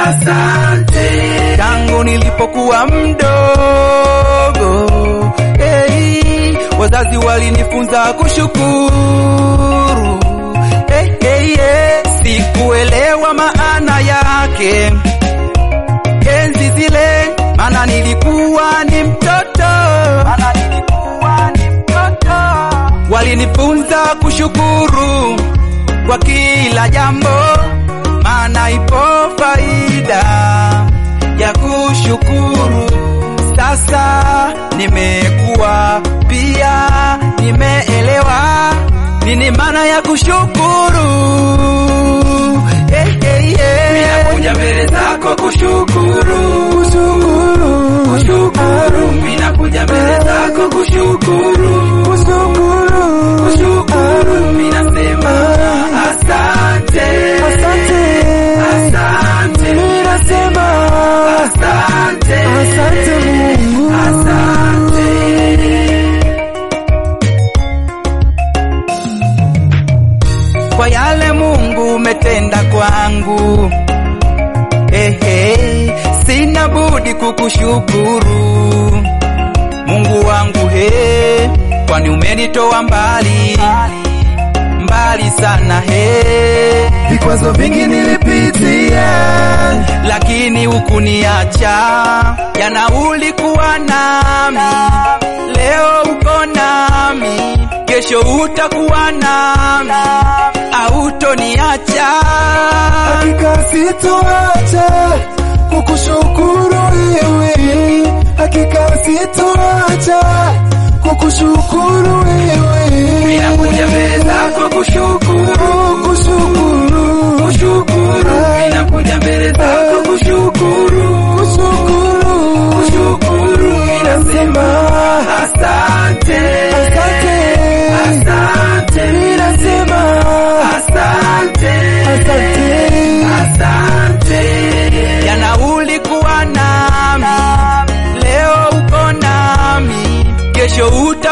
asante. Tangu nilipokuwa mdogo, wazazi walinifunza kushukuru. Sikuelewa maana yake enzi zile, maana nilikuwa ni mtoto. Walinifunza kushukuru kwa kila jambo, maana ipo faida ya kushukuru. Sasa nimekuwa pia nimeelewa nini maana ya kushukuru. Ninakuja mbele zako kushukuru, kushukuru. Ninakuja mbele zako kushukuru, kushukuru. Ninasema asante, asante, asante. Ninasema asante, asante Mungu, asante. Kwa yale Mungu umetenda kwangu, sina budi kukushukuru Mungu wangu, kwani umenitoa mbali mbali sana. Vikwazo vingi nilipitia, lakini hukuniacha. Jana ulikuwa nami, leo uko nami, kesho utakuwa nami, hautoniacha. Hakika sitoacha kukushukuru wewe, hakika sitoacha kukushukuru wewe. Ninakuja mbele zako kushukuru, kushukuru, kushukuru. Ninakuja mbele zako kushukuru, kushukuru, kushukuru. Ninasema asante, asante, asante. Ninasema asante, asante, asante. Jana ulikuwa nami, leo uko nami, kesho